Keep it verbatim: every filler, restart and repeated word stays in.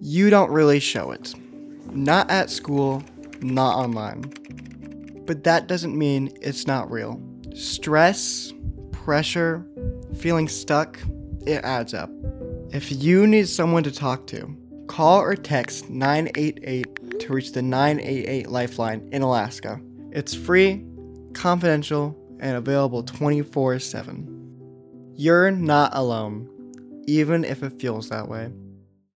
you don't really show it. Not at school, not online. But that doesn't mean it's not real. Stress, pressure, feeling stuck, it adds up. If you need someone to talk to, call or text nine eight eight to reach the nine eight eight Lifeline in Alaska. It's free, confidential, and available twenty-four seven. You're not alone, even if it feels that way.